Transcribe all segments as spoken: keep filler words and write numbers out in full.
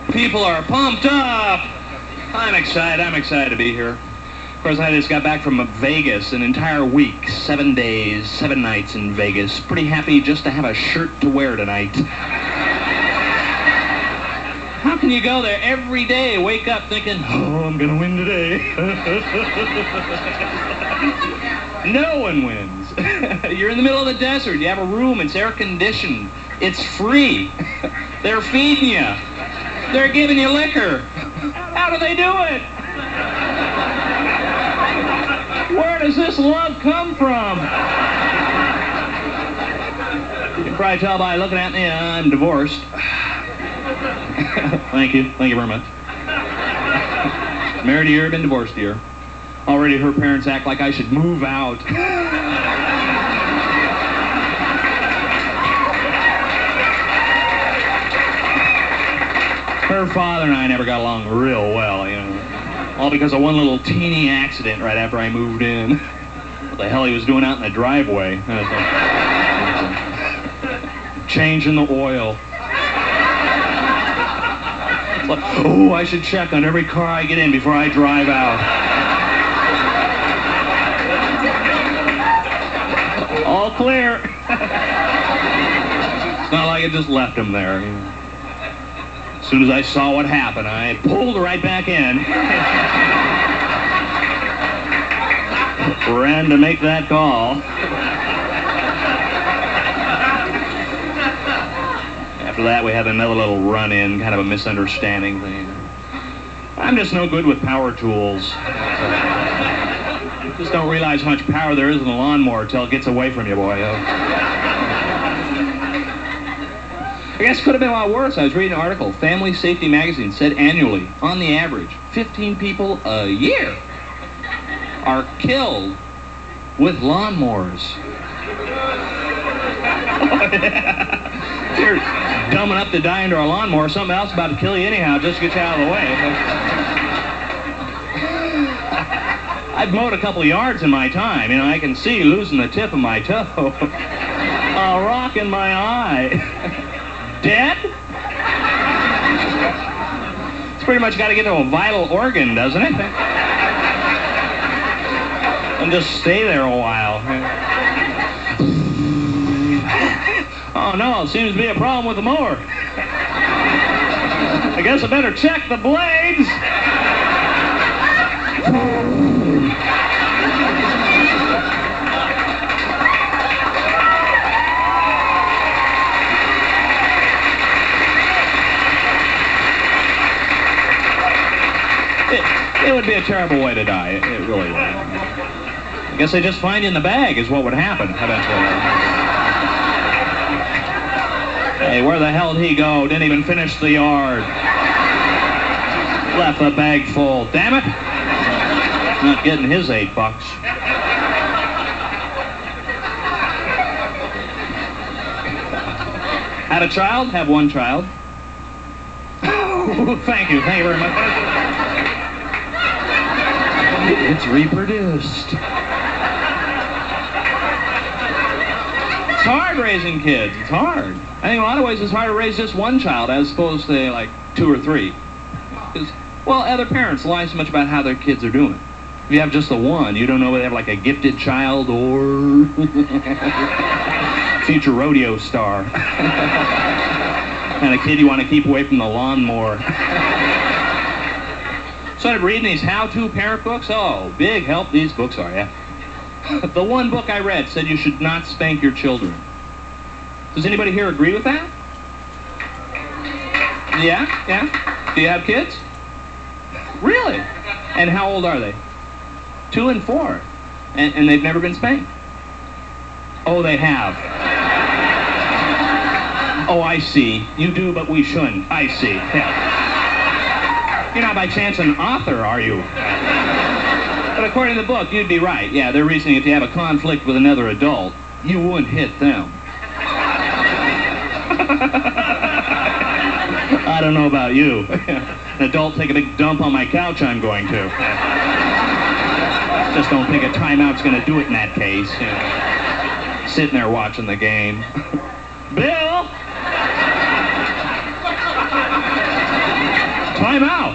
People are pumped up. I'm excited. I'm excited to be here. Of course, I just got back from Vegas, an entire week, seven days, seven nights in Vegas. Pretty happy just to have a shirt to wear tonight. How can you go there every day, wake up thinking, oh, I'm going to win today? No one wins. You're in the middle of the desert. You have a room. It's air-conditioned. It's free. They're feeding you. They're giving you liquor. How do they do it? Where does this love come from? You can probably tell by looking at me, I'm divorced. Thank you. Thank you very much. Married a year, been divorced a year. Already her parents act like I should move out. Her father and I never got along real well, you know. All because of one little teeny accident right after I moved in. What the hell he was doing out in the driveway. Changing the oil. It's like, oh, I should check on every car I get in before I drive out. All clear. It's not like I just left him there. You know. As soon as I saw what happened, I pulled right back in. Ran to make that call. After that, we had another little run-in, kind of a misunderstanding thing. I'm just no good with power tools. Just don't realize how much power there is in a lawnmower till it gets away from you, boy. I guess it could have been a lot worse. I was reading an article. Family Safety Magazine said annually, on the average, fifteen people a year are killed with lawnmowers. You're dumb enough to die under a lawnmower. Something else about to kill you anyhow, just to get you out of the way. I've mowed a couple of yards in my time. You know, I can see losing the tip of my toe. A rock in my eye. Dead? It's pretty much got to get to a vital organ, doesn't it? And just stay there a while. Oh no, it seems to be a problem with the mower. I guess I better check the blades. It, it would be a terrible way to die. It, it really would. I guess they just find you in the bag is what would happen eventually. Hey, where the hell did he go? Didn't even finish the yard. Left the bag full. Damn it. Not getting his eight bucks. Had a child? Have one child. Oh, thank you. Thank you very much. It's reproduced. It's hard raising kids. It's hard. I think in a lot of ways it's hard to raise just one child as opposed to like two or three. Because, well, other parents lie so much about how their kids are doing. If you have just the one, you don't know whether they have like a gifted child or future rodeo star. And a kid you want to keep away from the lawnmower. Started reading these how-to parent books. Oh, big help these books are, yeah. The one book I read said you should not spank your children. Does anybody here agree with that? Yeah? Yeah? Do you have kids? Really? And how old are they? Two and four. And, and they've never been spanked? Oh, they have. Oh, I see. You do, but we shouldn't. I see. Yeah. You're not by chance an author, are you? But according to the book, you'd be right. Yeah, they're reasoning if you have a conflict with another adult, you wouldn't hit them. I don't know about you. An adult take a big dump on my couch, I'm going to. Just don't think a timeout's going to do it in that case. You know, sitting there watching the game. Bill! climb out.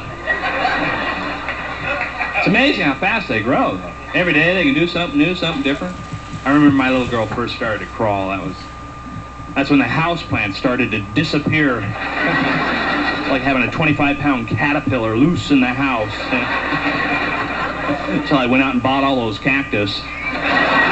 It's amazing how fast they grow, though. Every day they can do something new, something different. I remember my little girl first started to crawl. That was, that's when the house plants started to disappear. Like having a twenty-five pound caterpillar loose in the house. So I went out and bought all those cactus.